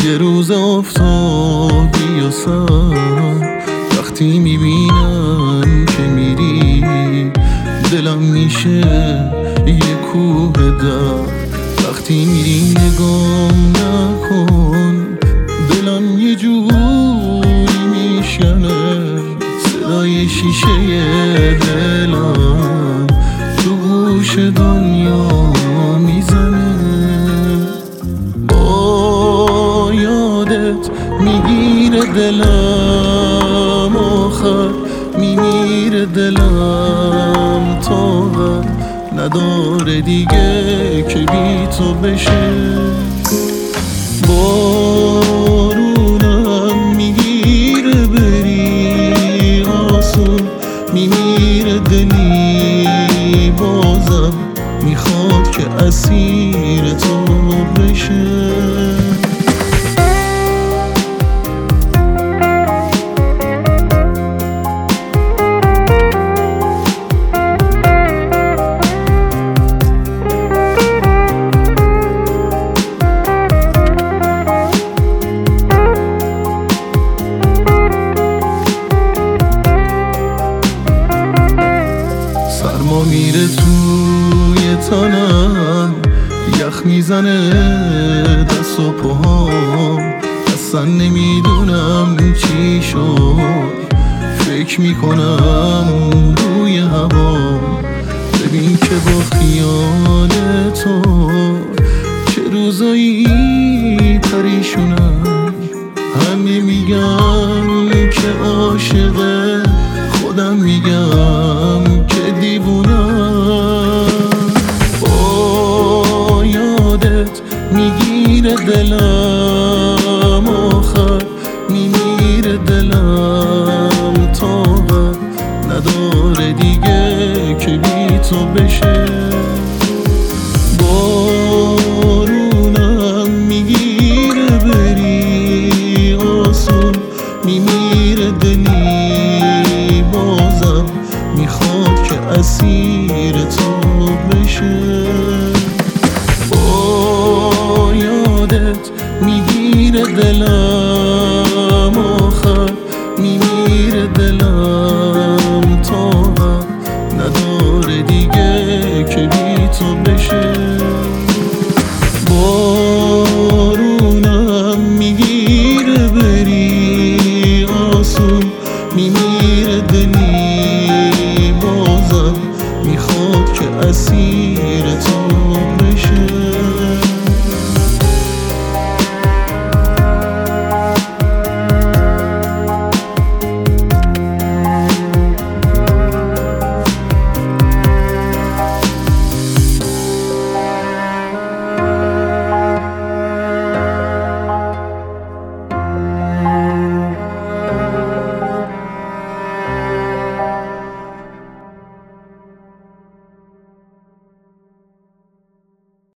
یه روز آفتابی و سر وقتی میبینم که میری دلم میشه یه کوه در. وقتی میری نگام نکن دلم یه جوری میشکنه، صدای شیشه دلم تو گوش دنیا میزنه. با یادت میگیره دلم، آخر میمیره دلم، طاقت نداره دیگه که بی تو بشه. بارونم میگیره بری آسون، میمیره دلی بازم میخواد که اسیر تو بشه. سرما میره توی تنم، یخ میزنه دست و پاهام، اصلا نمیدونم چی شد، فکر میکنم روی هوا. ببین که با خیال تو چه روزایی پریشونم، همه میگن که عاشقه، خودم میگم که دیوونم. با یادت میگیره دلم، آخر میمیره دلم، طاقت نداره دیگه که بی تو بشه. بارونم میگیره بری آسون، میمیره دلی بازم میخواد که اسیر تو بشه. با یادت میگیره دلم، آخر میمیره دلم، طاقت نداره دیگه که بی تو بشه. بارونم میگیره بری آسون، میمیره دلی بازم میخواد که اسیر تو بشه.